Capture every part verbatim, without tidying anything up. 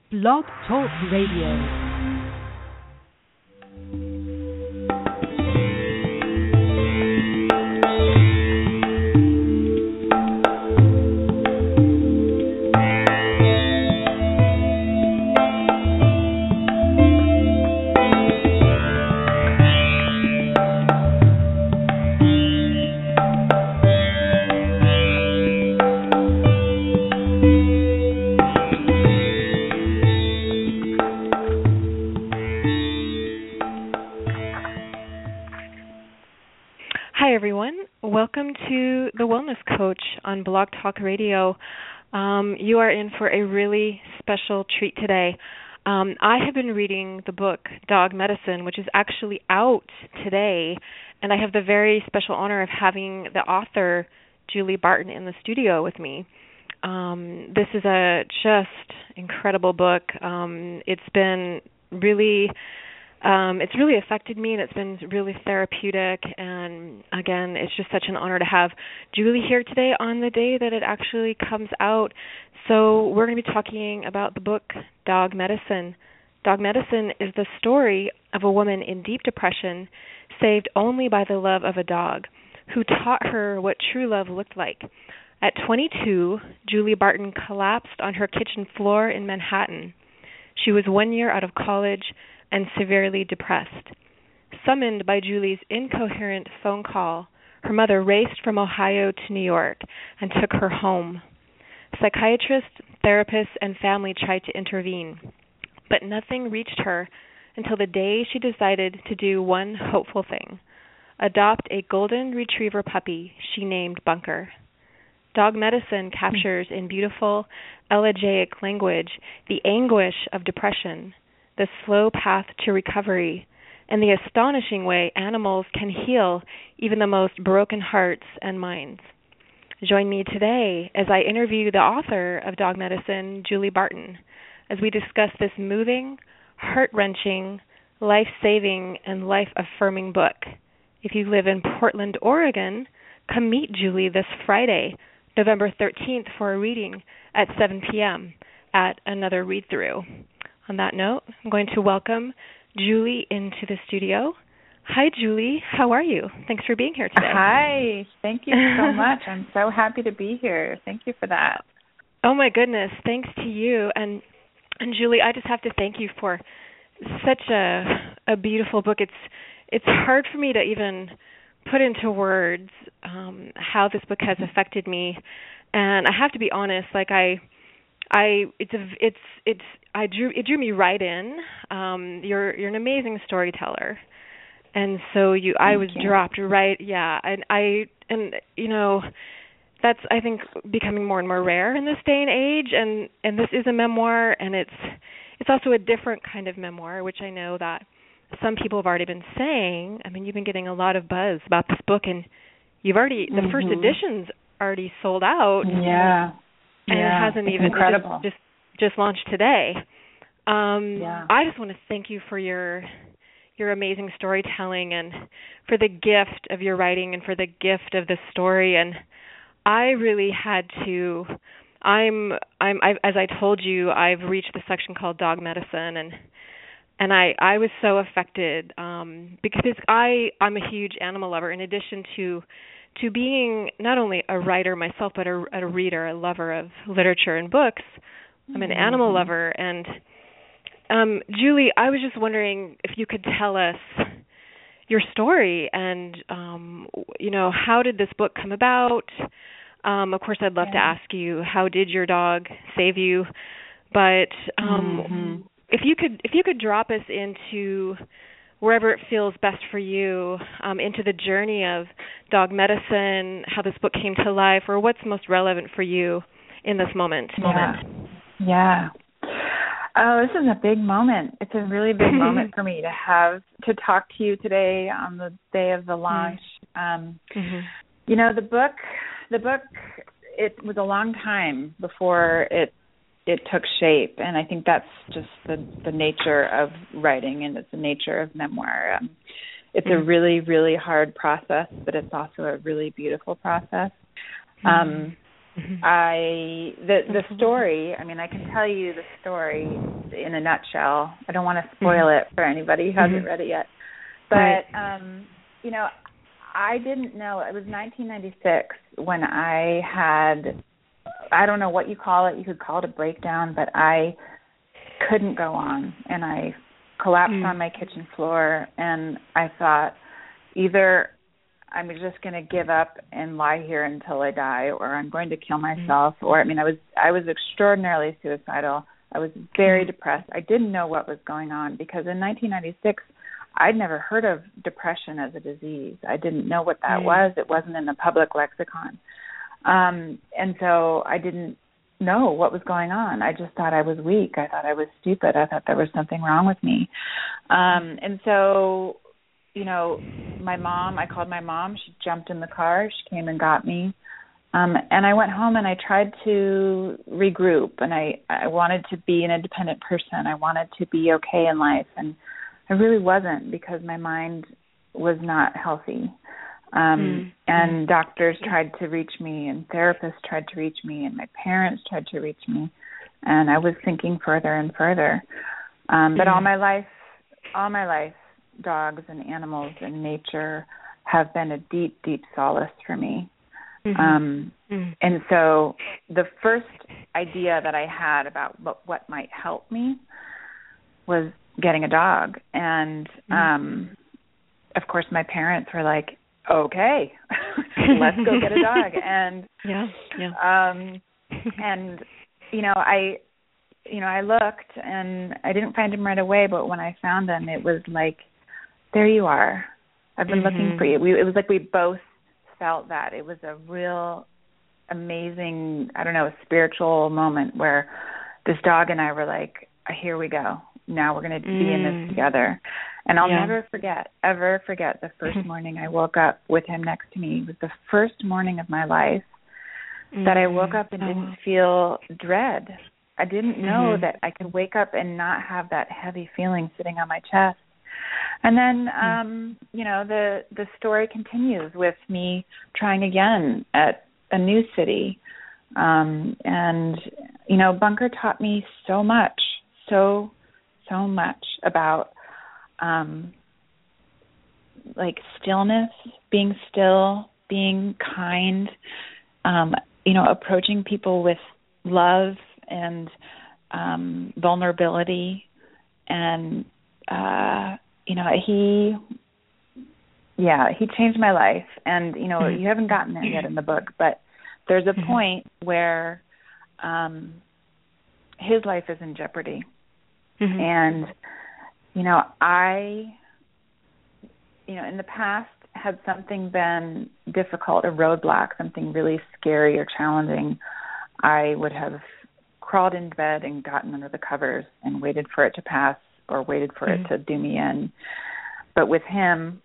Blog Talk Radio. Coach on Blog Talk Radio. Um, you are in for a really special treat today. Um, I have been reading the book Dog Medicine, which is actually out today, and I have the very special honor of having the author, Julie Barton, in the studio with me. Um, this is a just incredible book. Um, it's been really Um, it's really affected me, and it's been really therapeutic. And again, it's just such an honor to have Julie here today on the day that it actually comes out. So we're going to be talking about the book Dog Medicine. Dog Medicine is the story of a woman in deep depression, saved only by the love of a dog, who taught her what true love looked like. At twenty-two, Julie Barton collapsed on her kitchen floor in Manhattan. She was one year out of college and severely depressed. Summoned by Julie's incoherent phone call, her mother raced from Ohio to New York and took her home. Psychiatrists, therapists, and family tried to intervene, but nothing reached her until the day she decided to do one hopeful thing: adopt a golden retriever puppy she named Bunker. Dog Medicine captures in beautiful, elegiac language the anguish of depression, the slow path to recovery, and the astonishing way animals can heal even the most broken hearts and minds. Join me today as I interview the author of Dog Medicine, Julie Barton, as we discuss this moving, heart-wrenching, life-saving, and life-affirming book. If you live in Portland, Oregon, come meet Julie this Friday, November thirteenth, for a reading at seven p.m. at Another Read-Through. On that note, I'm going to welcome Julie into the studio. Hi, Julie. How are you? Thanks for being here today. Hi. Thank you so much. I'm so happy to be here. Thank you for that. Oh, my goodness. Thanks to you. And and Julie, I just have to thank you for such a a beautiful book. It's it's hard for me to even put into words um, how this book has affected me. And I have to be honest, like I I it's a, it's it's I drew it drew me right in. Um, you're you're an amazing storyteller, and so you I Thank was you. dropped right. Yeah, and I and you know that's I think becoming more and more rare in this day and age. And, and this is a memoir, and it's it's also a different kind of memoir, which I know that some people have already been saying. I mean, you've been getting a lot of buzz about this book, and you've already the mm-hmm. first edition's already sold out. Yeah. And yeah, it hasn't it's even incredible. Just, just just launched today. Um, yeah. I just want to thank you for your your amazing storytelling and for the gift of your writing and for the gift of the story. And I really had to. I'm I'm I, as I told you, I've reached the section called Dog Medicine, and and I I was so affected um, because I I'm a huge animal lover. In addition to to being not only a writer myself, but a, a reader, a lover of literature and books. I'm an mm-hmm. animal lover. And um, Julie, I was just wondering if you could tell us your story and, um, you know, how did this book come about? Um, of course, I'd love yeah. to ask you, how did your dog save you? But um, mm-hmm. if you could, if you could drop us into wherever it feels best for you, um, into the journey of Dog Medicine, how this book came to life, or what's most relevant for you in this moment. Yeah. moment. Yeah. Oh, this is a big moment. It's a really big moment for me to have to talk to you today on the day of the launch. Mm-hmm. Um, mm-hmm. You know, the book, the book, it was a long time before it it took shape, and I think that's just the, the nature of writing, and it's the nature of memoir. Um, it's mm-hmm. a really, really hard process, but it's also a really beautiful process. Mm-hmm. Um, Mm-hmm. I the the story. I mean, I can tell you the story in a nutshell. I don't want to spoil mm-hmm. it for anybody who hasn't mm-hmm. read it yet. But right. um, you know, I didn't know. It was nineteen ninety-six when I had. I don't know what you call it. You could call it a breakdown, but I couldn't go on, and I collapsed mm. on my kitchen floor, and I thought either I'm just going to give up and lie here until I die, or I'm going to kill myself. Mm. Or I mean, I was I was extraordinarily suicidal. I was very mm. depressed. I didn't know what was going on because in nineteen ninety-six, I'd never heard of depression as a disease. I didn't know what that mm. was. It wasn't in the public lexicon. Um, and so I didn't know what was going on. I just thought I was weak. I thought I was stupid. I thought there was something wrong with me. Um, and so, you know, my mom, I called my mom. She jumped in the car. She came and got me. Um, and I went home and I tried to regroup. And I, I wanted to be an independent person. I wanted to be okay in life. And I really wasn't because my mind was not healthy. Um, mm. And doctors tried to reach me, and therapists tried to reach me, and my parents tried to reach me, and I was sinking further and further. Um, but mm. all my life, all my life, dogs and animals and nature have been a deep, deep solace for me. Mm-hmm. Um, mm. And so the first idea that I had about what, what might help me was getting a dog. And, mm. um, of course, my parents were like, okay, let's go get a dog. And, yeah, yeah. Um, and, you know, I, you know, I looked and I didn't find him right away, but when I found him, it was like, there you are. I've been mm-hmm. looking for you. We, it was like we both felt that. It was a real amazing, I don't know, a spiritual moment where this dog and I were like, here we go. Now we're going to mm. be in this together. And I'll yeah. never forget, ever forget the first morning I woke up with him next to me. It was the first morning of my life mm. that I woke up and oh. didn't feel dread. I didn't know mm-hmm. that I could wake up and not have that heavy feeling sitting on my chest. And then, mm. um, you know, the, the story continues with me trying again at a new city. Um, and, you know, Bunker taught me so much, so, so much about Um, like stillness, being still, being kind, um, you know, approaching people with love and um, vulnerability. And, uh, you know, he, yeah, he changed my life. And, you know, mm-hmm. you haven't gotten there yet in the book, but there's a mm-hmm. point where um, his life is in jeopardy. Mm-hmm. And, you know, I, you know, in the past, had something been difficult, a roadblock, something really scary or challenging, I would have crawled into bed and gotten under the covers and waited for it to pass or waited for mm-hmm. it to do me in. But with him,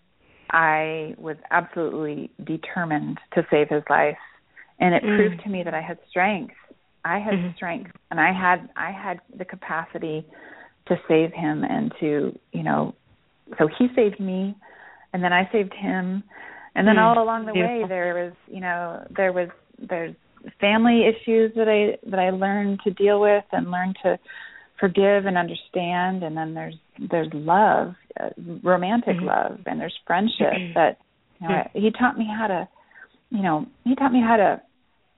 I was absolutely determined to save his life. And it mm-hmm. proved to me that I had strength. I had mm-hmm. strength, and I had I had the capacity to save him and to, you know, so he saved me, and then I saved him, and then mm, all along the beautiful. way there was, you know, there was there's family issues that I that I learned to deal with and learned to forgive and understand, and then there's there's love, uh, romantic mm-hmm. love, and there's friendship mm-hmm. that, you know, mm-hmm. I, he taught me how to, you know, he taught me how to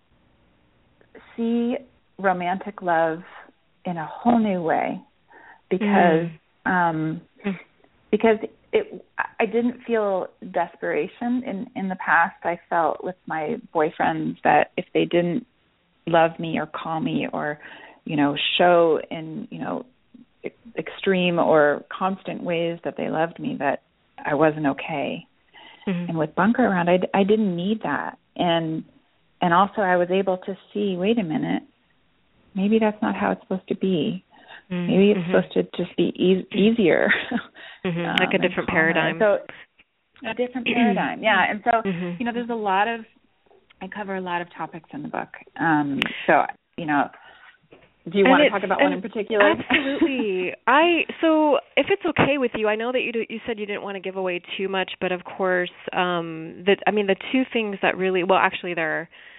see romantic love in a whole new way. Because mm. um, because it, I didn't feel desperation in, in the past. I felt with my boyfriends that if they didn't love me or call me or, you know, show in, you know, extreme or constant ways that they loved me, that I wasn't okay. Mm-hmm. And with Bunker around, I, I didn't need that. And and also I was able to see, wait a minute, maybe that's not how it's supposed to be. Maybe it's mm-hmm. supposed to just be e- easier. Mm-hmm. um, like a different paradigm. So a different paradigm, yeah. And so, mm-hmm. you know, there's a lot of, I cover a lot of topics in the book. Um, so, you know, do you and want to talk about one in particular? Absolutely. I so if it's okay with you, I know that you do, you said you didn't want to give away too much, but of course, um, that I mean, the two things that really, well, actually, there are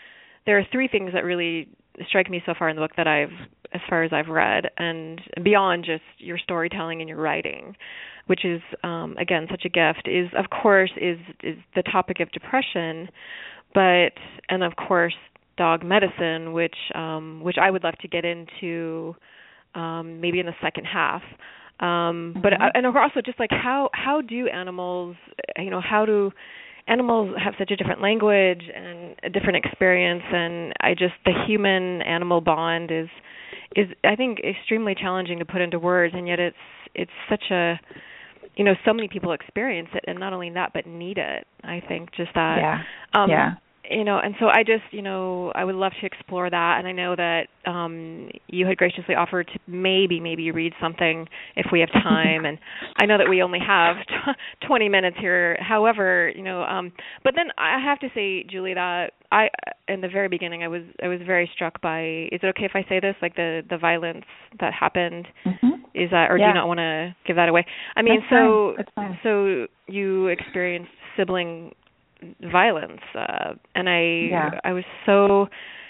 there are three things that really strike me so far in the book that I've, as far as I've read, and beyond just your storytelling and your writing, which is, um, again, such a gift, is, of course, is is the topic of depression, but, and of course, dog medicine, which um, which I would love to get into um, maybe in the second half. Um, but mm-hmm. and also just like how how do animals, you know, how do animals have such a different language and a different experience, and I just the human animal bond is is I think extremely challenging to put into words, and yet it's it's such a, you know, so many people experience it, and not only that but need it. I think just that. Yeah. Um, yeah. You know, and so I just, you know, I would love to explore that, and I know that um, you had graciously offered to maybe, maybe read something if we have time, and I know that we only have t- twenty minutes here. However, you know, um, but then I have to say, Julie, that I, in the very beginning, I was, I was very struck by. Is it okay if I say this? Like the, the violence that happened. Mm-hmm. Is that, or yeah. do you not want to give that away? I mean, That's so, fine. That's fine. so you experienced sibling violence, uh, and I yeah. I was so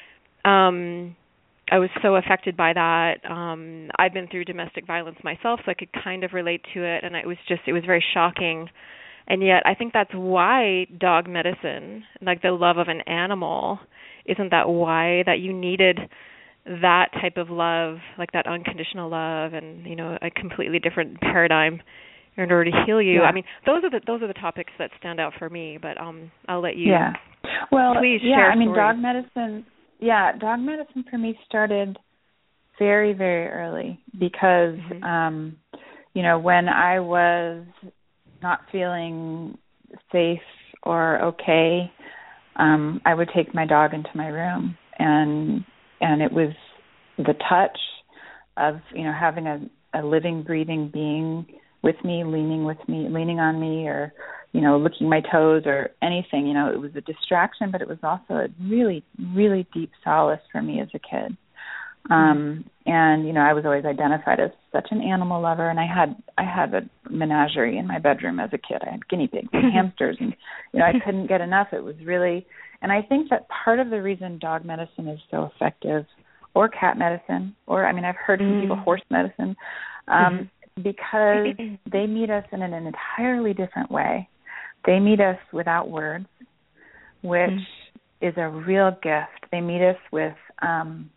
um, I was so affected by that. Um, I've been through domestic violence myself, so I could kind of relate to it, and it was just it was very shocking. And yet, I think that's why dog medicine, like the love of an animal, isn't that why that you needed that type of love, like that unconditional love, and you know, a completely different paradigm in order to heal you. Yeah. I mean, those are the those are the topics that stand out for me. But um, I'll let you. Yeah. Well, please yeah. share I mean, stories. dog medicine. Yeah, dog medicine for me started very, very early because, mm-hmm. um, you know, when I was not feeling safe or okay, um, I would take my dog into my room, and and it was the touch of, you know, having a, a living, breathing being with me, leaning with me, leaning on me, or, you know, licking my toes or anything. You know, it was a distraction, but it was also a really, really deep solace for me as a kid. Um, and, you know, I was always identified as such an animal lover, and I had I had a menagerie in my bedroom as a kid. I had guinea pigs and hamsters, and, you know, I couldn't get enough. It was really, and I think that part of the reason dog medicine is so effective, or cat medicine, or, I mean, I've heard from mm. people horse medicine, um, mm. because they meet us in an entirely different way. They meet us without words, which mm. is a real gift. They meet us with um,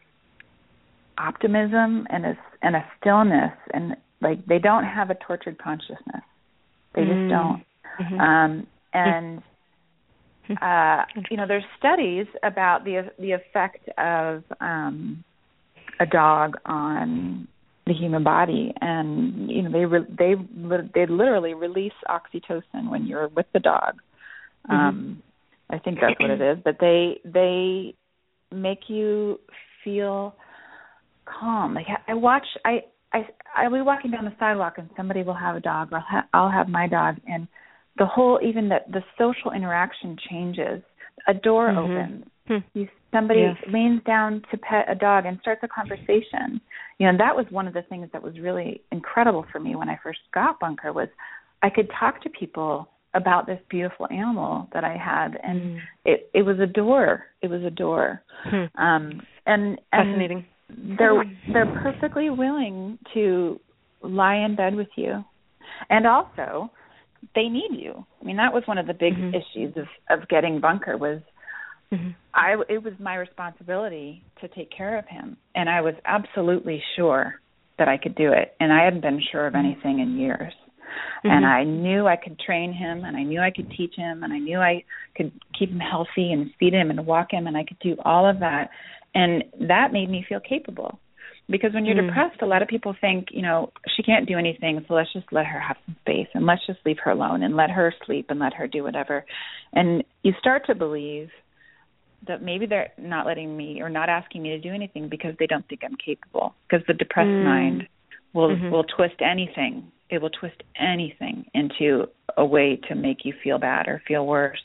optimism and a, and a stillness, and like they don't have a tortured consciousness. They mm. just don't. Mm-hmm. Um, and uh, you know, there's studies about the the effect of um, a dog on the human body, and you know they re- they they literally release oxytocin when you're with the dog. Mm-hmm. Um, I think that's what it is. But they they make you feel calm. Like I watch, I I I'll be walking down the sidewalk and somebody will have a dog, or I'll, ha- I'll have my dog, and the whole, even the the social interaction changes. A door mm-hmm. opens. Mm-hmm. You, somebody yes. leans down to pet a dog and starts a conversation. You know, and that was one of the things that was really incredible for me when I first got Bunker, was I could talk to people about this beautiful animal that I had, and mm. it it was a door. It was a door. Mm. Um, and, and fascinating. They're they're perfectly willing to lie in bed with you, and also they need you. I mean, that was one of the big mm-hmm. issues of, of getting Bunker, was mm-hmm. I it was my responsibility to take care of him, and I was absolutely sure that I could do it, and I hadn't been sure of anything in years. Mm-hmm. And I knew I could train him, and I knew I could teach him, and I knew I could keep him healthy and feed him and walk him, and I could do all of that. And that made me feel capable. Because when you're mm. depressed, a lot of people think, you know, she can't do anything, so let's just let her have some space, and let's just leave her alone, and let her sleep, and let her do whatever. And you start to believe that maybe they're not letting me, or not asking me to do anything because they don't think I'm capable. Because the depressed mm. mind will mm-hmm. will twist anything. It will twist anything into a way to make you feel bad or feel worse.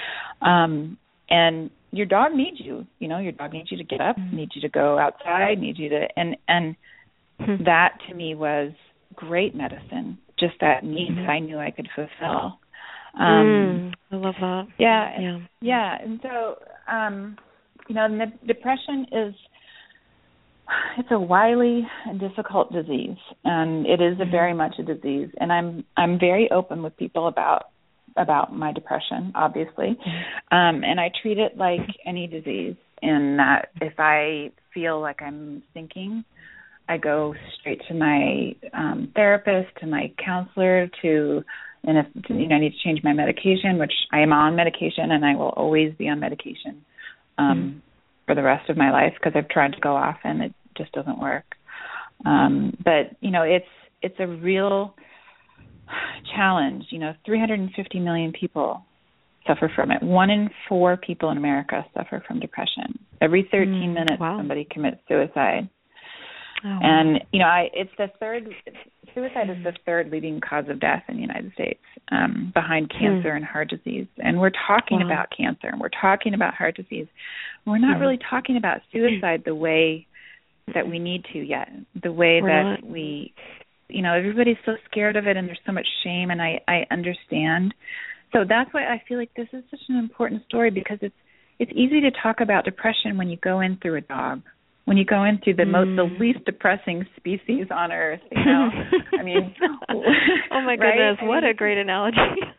Um, and your dog needs you. You know, your dog needs you to get up, mm-hmm. needs you to go outside, needs you to, and and mm-hmm. that to me was great medicine. Just that needs mm-hmm. I knew I could fulfill. Um, mm, I love that. Yeah, yeah, yeah. And so, um, you know, the depression is, it's a wily and difficult disease, and it is a very much a disease. And I'm I'm very open with people about about my depression, obviously, um, and I treat it like any disease. In that, if I feel like I'm sinking, I go straight to my um, therapist, to my counselor, to and if you know I need to change my medication, which I am on medication, and I will always be on medication um, mm-hmm. for the rest of my life because I've tried to go off and it just doesn't work. Um, but you know, it's it's a real challenge. You know, three hundred fifty million people suffer from it. One in four people in America suffer from depression. Every thirteen mm, minutes, wow. somebody commits suicide. Oh, and you know, I it's the third. Suicide is the third leading cause of death in the United States, um, behind cancer mm. and heart disease. And we're talking wow. about cancer, and we're talking about heart disease. We're not mm. really talking about suicide the way that we need to yet, the way We're that not. we, you know, everybody's so scared of it and there's so much shame, and I, I understand. So that's why I feel like this is such an important story, because it's it's easy to talk about depression when you go in through a dog, when you go in through the mm. most, the least depressing species on Earth, you know. I mean, oh my goodness, right? what I mean, a great analogy.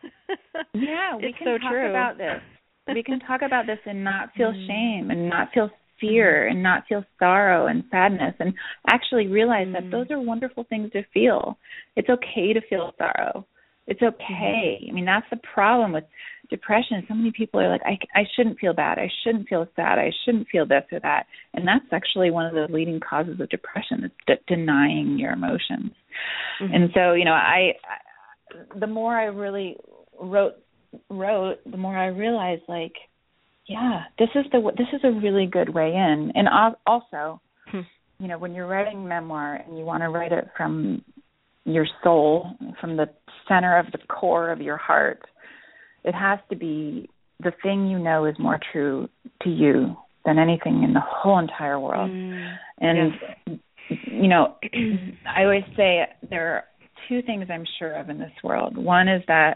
Yeah, we it's can so talk true. about this. We can talk about this and not feel mm. shame and not feel fear and not feel sorrow and sadness, and actually realize mm. that those are wonderful things to feel. It's okay to feel sorrow. It's okay. I mean, that's the problem with depression. So many people are like, I, I shouldn't feel bad. I shouldn't feel sad. I shouldn't feel this or that. And that's actually one of the leading causes of depression, is de- denying your emotions. Mm-hmm. And so, you know, I, I, the more I really wrote, wrote, the more I realized, like, yeah, this is the this is a really good way in. And also, hmm. you know, when you're writing memoir and you want to write it from your soul, from the center of the core of your heart, it has to be the thing you know is more true to you than anything in the whole entire world. Mm, and, yes. you know, I always say there are two things I'm sure of in this world. One is that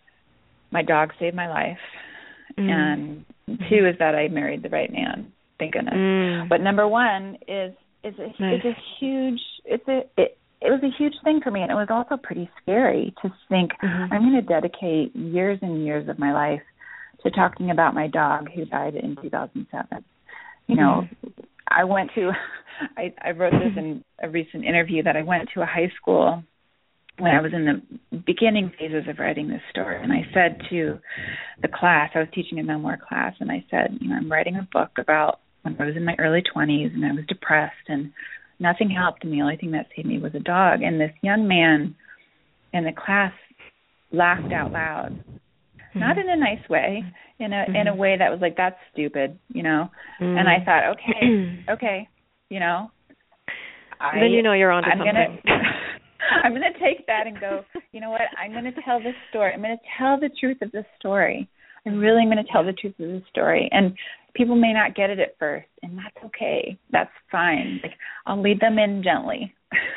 my dog saved my life. Mm. And two is that I married the right man. Thank goodness. Mm. But number one is is a, nice. is a huge. It's a it, it was a huge thing for me, and it was also pretty scary to think mm-hmm. I'm going to dedicate years and years of my life to talking about my dog who died in two thousand seven. You know, mm-hmm. I went to. I, I wrote this in a recent interview that I went to a high school when I was in the beginning phases of writing this story, and I said to the class, I was teaching a memoir class, and I said, you know, I'm writing a book about when I was in my early twenties and I was depressed and nothing helped me. The only thing that saved me was a dog. And this young man in the class laughed out loud, mm-hmm. not in a nice way, in a mm-hmm. in a way that was like, that's stupid, you know. Mm-hmm. And I thought, okay, okay, you know. I, then you know you're onto I'm something. Gonna, I'm going to take that and go, you know what, I'm going to tell this story. I'm going to tell the truth of this story. I really am going to tell the truth of this story. And people may not get it at first, and that's okay. That's fine. Like, I'll lead them in gently.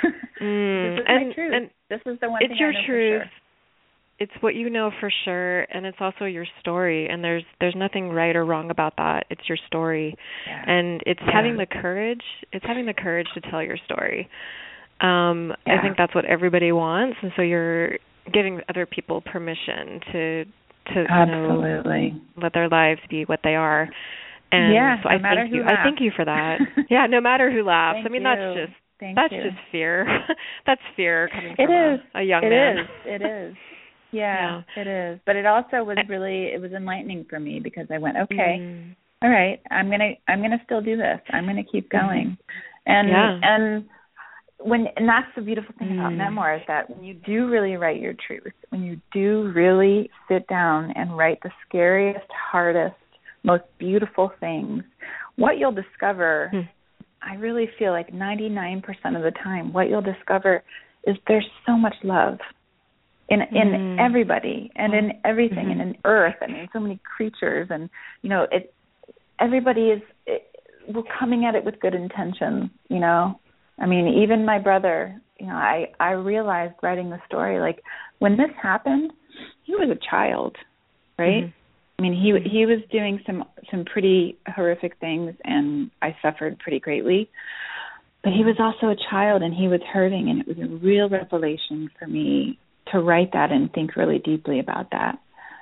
Mm, this is and, my truth. And this is the one it's thing your I know truth. for sure. It's what you know for sure, and it's also your story, and there's there's nothing right or wrong about that. It's your story. Yeah. And it's yeah. having the courage, it's having the courage to tell your story. Um, yeah. I think that's what everybody wants, and so you're giving other people permission to to absolutely you know, let their lives be what they are. And yeah, so no I matter thank who you. laughs. I thank you for that. Yeah, no matter who laughs. Thank I mean, you. that's just thank that's you. just fear. That's fear coming from it is. A, a young it man. Is. It is. Yeah, yeah, it is. But it also was really it was enlightening for me, because I went, okay, mm. all right, I'm gonna I'm gonna still do this. I'm gonna keep going. Mm. And yeah. and when and that's the beautiful thing mm. about memoir, is that when you do really write your truth, when you do really sit down and write the scariest, hardest, most beautiful things, what you'll discover, mm. I really feel like ninety-nine percent of the time, what you'll discover is there's so much love in in mm. everybody and in everything mm-hmm. and in earth and in so many creatures, and you know it. Everybody is it, we're coming at it with good intentions, you know. I mean, even my brother, you know, I, I realized writing the story, like, when this happened, he was a child, right? Mm-hmm. I I mean, he he was doing some some pretty horrific things, and I suffered pretty greatly. But he was also a child, and he was hurting, and it was a real revelation for me to write that and think really deeply about that.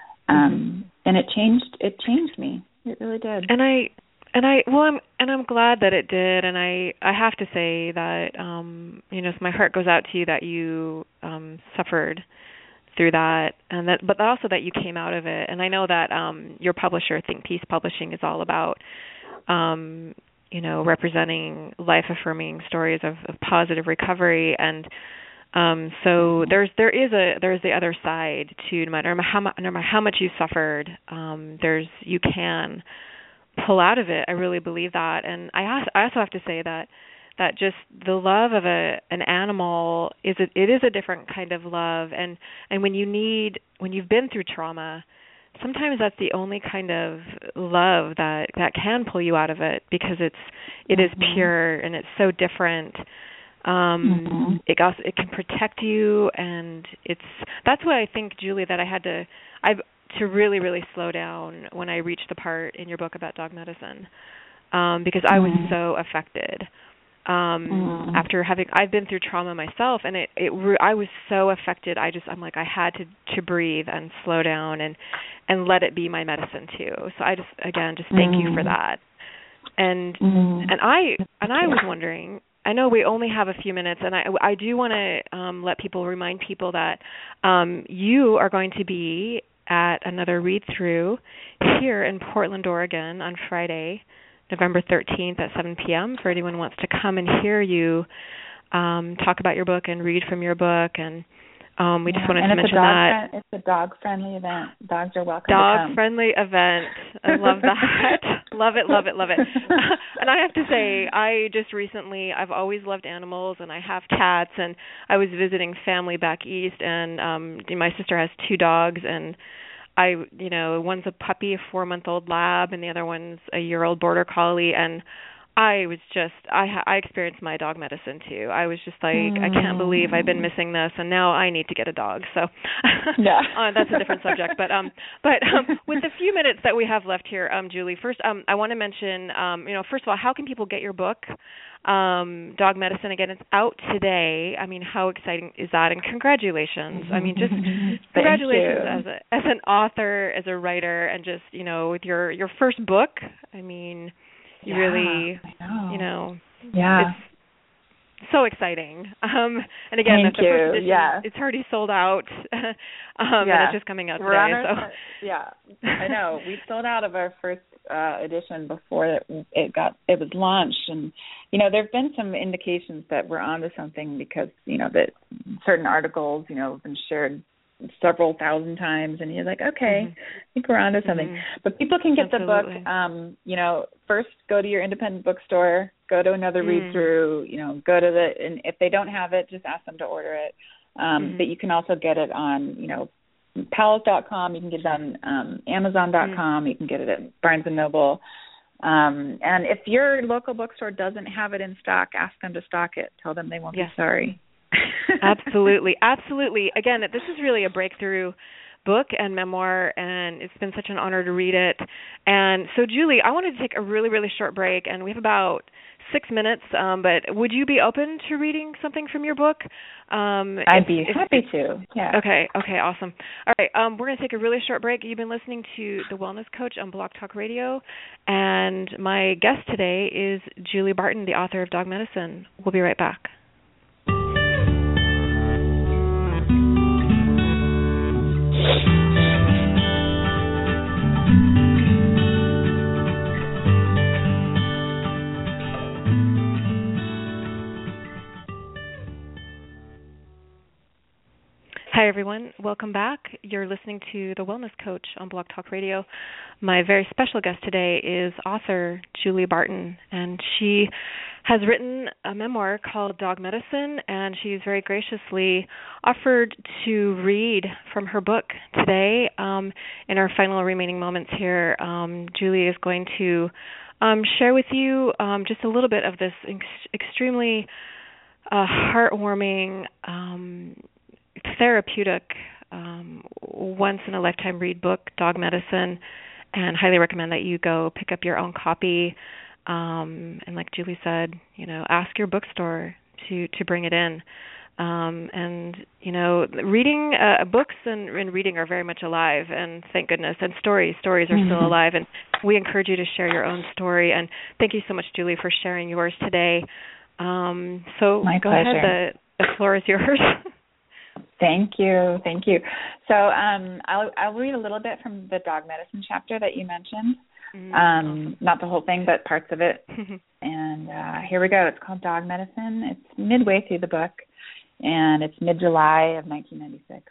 Um, mm-hmm. And it changed it changed me. It really did. And I and I well, I'm and I'm glad that it did. And I I have to say that um, you know, my heart goes out to you that you um, suffered through that, and that, but also that you came out of it. And I know that um, your publisher, Think Peace Publishing, is all about, um, you know, representing life-affirming stories of, of positive recovery. And um, so there's there is a there's the other side to no matter how much no matter how much you suffered, um, there's you can pull out of it. I really believe that. And I also, I also have to say that. that just the love of a an animal is a, it is a different kind of love, and and when you need when you've been through trauma, sometimes that's the only kind of love that that can pull you out of it, because it's it mm-hmm. is pure and it's so different. Um, mm-hmm. It also, it can protect you, and it's that's why I think, Julie, that I had to I to really really slow down when I reached the part in your book about dog medicine, um, because I was mm-hmm. so affected. Um, mm. After having, I've been through trauma myself, and it, it, I was so affected. I just, I'm like, I had to, to breathe and slow down and, and let it be my medicine too. So I just, again, just thank mm. you for that. And, mm. and I, and I was wondering, I know we only have a few minutes, and I, I do want to um, let people, remind people that um, you are going to be at another read-through here in Portland, Oregon on Friday, November thirteenth at seven p.m. for anyone who wants to come and hear you um, talk about your book and read from your book. And um, we yeah, just wanted to mention that. Friend, it's a dog-friendly event. Dogs are welcome Dog-friendly event. I love that. Love it, love it, love it. And I have to say, I just recently, I've always loved animals, and I have cats, and I was visiting family back east, and um, my sister has two dogs, and I, you know, one's a puppy, a four-month-old lab, and the other one's a year-old border collie. And I was just, I, I experienced my dog medicine too. I was just like, mm. I can't believe I've been missing this, and now I need to get a dog. So yeah. uh, that's a different subject. But um, but um, with the few minutes that we have left here, um, Julie, first, um, I want to mention, um, you know, first of all, how can people get your book? Um, Dog Medicine, again, it's out today. I mean, how exciting is that? And congratulations. I mean, just congratulations as a, as an author, as a writer, and just, you know, with your, your first book. I mean, you yeah, really, know. you know, yeah. it's so exciting. Um, and again, Thank that's the you. first edition. Yeah. It's already sold out. um, yeah. And it's just coming out We're today. Our, so. Yeah, I know. We sold out of our first uh, edition before it, it got it was launched, and you know there have been some indications that we're onto something, because you know that certain articles you know have been shared several thousand times, and you're like, okay, mm-hmm. I think we're onto something. Mm-hmm. But people can get Absolutely. the book. Um, you know, first go to your independent bookstore, go to another mm. read through. You know, go to the and if they don't have it, just ask them to order it. Um, mm-hmm. But you can also get it on you know. Palace dot com, you can get it on um, Amazon dot com, mm. you can get it at Barnes and Noble. Um, and if your local bookstore doesn't have it in stock, ask them to stock it. Tell them they won't yes. be sorry. Absolutely. Absolutely. Again, this is really a breakthrough book and memoir, and it's been such an honor to read it. And so, Julie, I wanted to take a really, really short break, and we have about six minutes, um, but would you be open to reading something from your book? Um, I'd if, be if, happy to, yeah. Okay, okay, awesome. All right, um, we're going to take a really short break. You've been listening to The Wellness Coach on Blog Talk Radio, and my guest today is Julie Barton, the author of Dog Medicine. We'll be right back. Hi, everyone. Welcome back. You're listening to The Wellness Coach on Blog Talk Radio. My very special guest today is author Julie Barton, and she has written a memoir called Dog Medicine, and she's very graciously offered to read from her book today. Um, in our final remaining moments here, um, Julie is going to um, share with you um, just a little bit of this ex- extremely uh, heartwarming um therapeutic, um, once-in-a-lifetime read book, Dog Medicine. and highly recommend that you go pick up your own copy. Um, and like Julie said, you know, ask your bookstore to, to bring it in. Um, and, you know, reading uh, books and, and reading are very much alive, and thank goodness. And stories, stories are mm-hmm. still alive. And we encourage you to share your own story. And thank you so much, Julie, for sharing yours today. Um, so My go pleasure. ahead. The, the floor is yours. Thank you. Thank you. So um, I'll, I'll read a little bit from the dog medicine chapter that you mentioned. Mm-hmm. Um, not the whole thing, but parts of it. And uh, here we go. It's called Dog Medicine. It's midway through the book, and it's mid-July of nineteen ninety-six.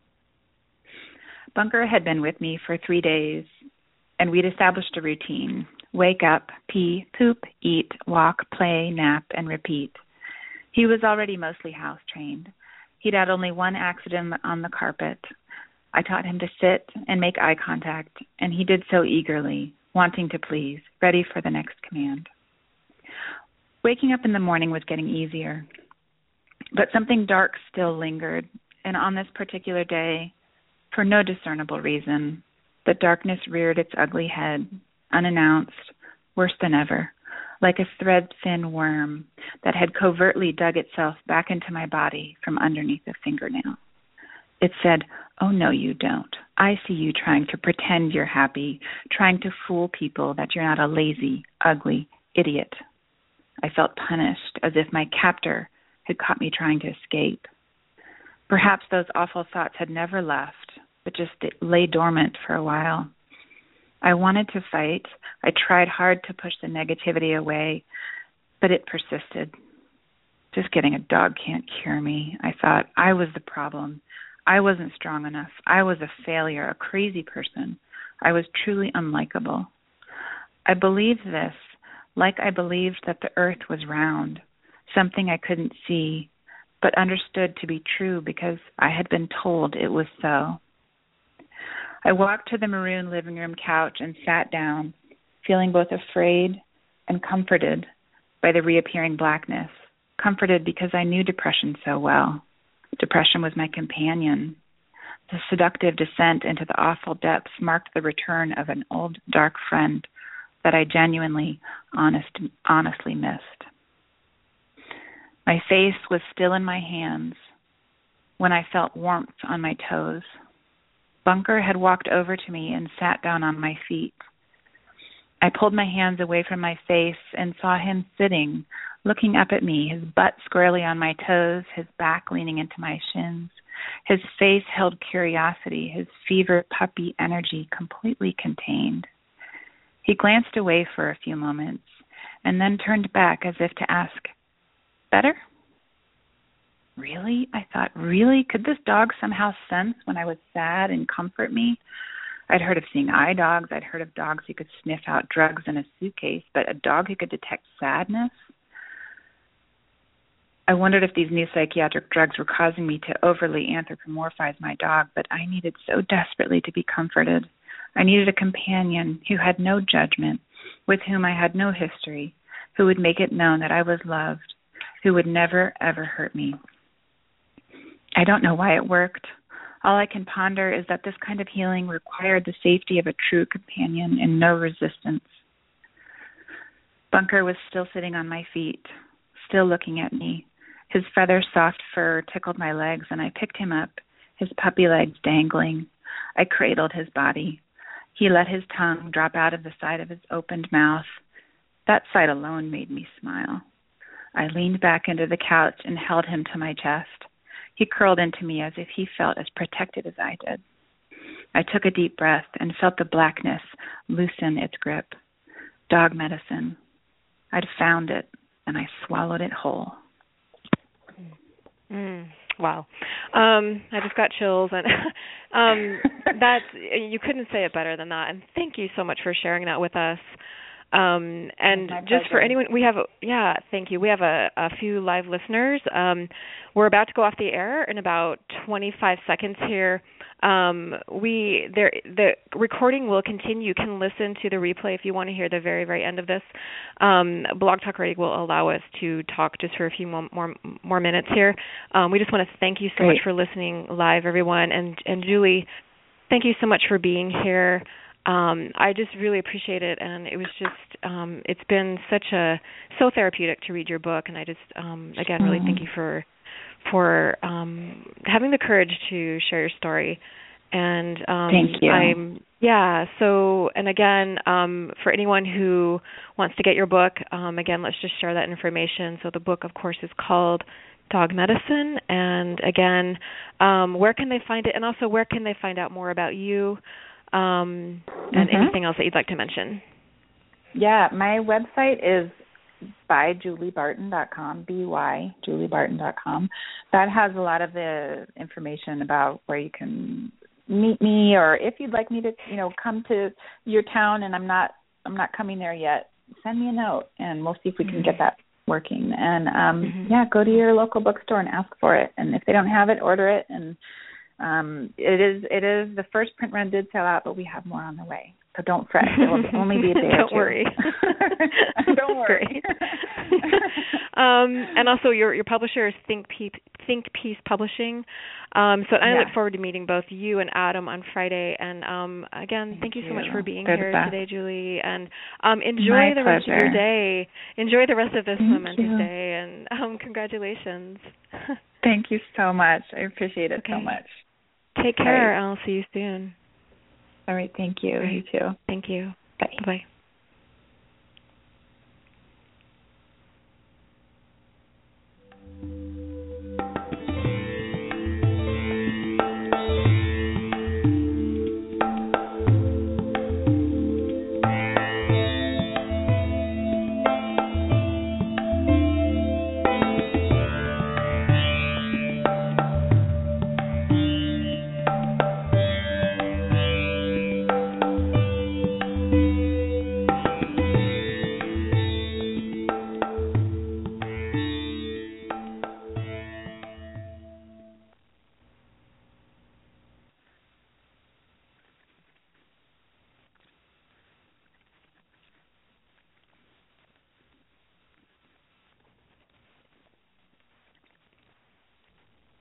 Bunker had been with me for three days, and we'd established a routine. Wake up, pee, poop, eat, walk, play, nap, and repeat. He was already mostly house-trained. He'd had only one accident on the carpet. I taught him to sit and make eye contact, and he did so eagerly, wanting to please, ready for the next command. Waking up in the morning was getting easier, but something dark still lingered, and on this particular day, for no discernible reason, the darkness reared its ugly head, unannounced, worse than ever, like a thread-thin worm that had covertly dug itself back into my body from underneath a fingernail. It said, "Oh, no, you don't. I see you trying to pretend you're happy, trying to fool people that you're not a lazy, ugly idiot." I felt punished, as if my captor had caught me trying to escape. Perhaps those awful thoughts had never left, but just lay dormant for a while. I wanted to fight. I tried hard to push the negativity away, but it persisted. Just getting a dog can't cure me, I thought. I was the problem. I wasn't strong enough. I was a failure, a crazy person. I was truly unlikable. I believed this, like I believed that the earth was round, something I couldn't see, but understood to be true because I had been told it was so. I walked to the maroon living room couch and sat down, feeling both afraid and comforted by the reappearing blackness, comforted because I knew depression so well. Depression was my companion. The seductive descent into the awful depths marked the return of an old dark friend that I genuinely, honest, honestly missed. My face was still in my hands when I felt warmth on my toes. Bunker had walked over to me and sat down on my feet. I pulled my hands away from my face and saw him sitting, looking up at me, his butt squarely on my toes, his back leaning into my shins. His face held curiosity, his fevered puppy energy completely contained. He glanced away for a few moments and then turned back as if to ask, "Better?" Really? I thought, really? Could this dog somehow sense when I was sad and comfort me? I'd heard of seeing eye dogs. I'd heard of dogs who could sniff out drugs in a suitcase, but a dog who could detect sadness? I wondered if these new psychiatric drugs were causing me to overly anthropomorphize my dog, but I needed so desperately to be comforted. I needed a companion who had no judgment, with whom I had no history, who would make it known that I was loved, who would never, ever hurt me. I don't know why it worked. All I can ponder is that this kind of healing required the safety of a true companion and no resistance. Bunker was still sitting on my feet, still looking at me. His feather-soft fur tickled my legs, and I picked him up, his puppy legs dangling. I cradled his body. He let his tongue drop out of the side of his opened mouth. That sight alone made me smile. I leaned back into the couch and held him to my chest. He curled into me as if he felt as protected as I did. I took a deep breath and felt the blackness loosen its grip. Dog medicine. I'd found it, and I swallowed it whole. Mm, wow. Um, I just got chills, and um, that's, you couldn't say it better than that. And thank you so much for sharing that with us. Um, and just for anyone, we have, yeah, thank you. We have a, a few live listeners. Um, we're about to go off the air in about twenty-five seconds here. Um, we there the recording will continue. You can listen to the replay if you want to hear the very, very end of this. Um, Blog Talk Radio will allow us to talk just for a few more more, more minutes here. Um, we just want to thank you so Great. much for listening live, everyone. And, and Julie, thank you so much for being here. um, I just really appreciate it, and it was just um, it's been such a so therapeutic to read your book, and I just um, again really mm. thank you for for um, having the courage to share your story. And um, thank you. I'm yeah. So and again, um, for anyone who wants to get your book, um, again, let's just share that information. So the book, of course, is called Dog Medicine. And again, um, where can they find it? And also, where can they find out more about you um, and mm-hmm. anything else that you'd like to mention? Yeah, my website is by julie barton dot com, B Y, julie barton dot com. That has a lot of the information about where you can meet me, or if you'd like me to, you know, come to your town and I'm not I'm not coming there yet, send me a note and we'll see if we can mm-hmm. get that working. And um mm-hmm. yeah, go to your local bookstore and ask for it. And if they don't have it, order it. And um it is it is the first print run did sell out, but we have more on the way. So don't fret. It will only be a day don't or two. Worry. Don't worry. um, and also your your publisher is Think Peace, Think Peace Publishing. Um, so I yeah. look forward to meeting both you and Adam on Friday. And um, again, thank, thank you so much for being They're here today, Julie. And um, enjoy My the pleasure. rest of your day. Enjoy the rest of this thank momentous you. day. And um, congratulations. Thank you so much. I appreciate it okay. so much. Take care. Right. I'll see you soon. All right. Thank you. Right. You too. Thank you. Bye. Bye.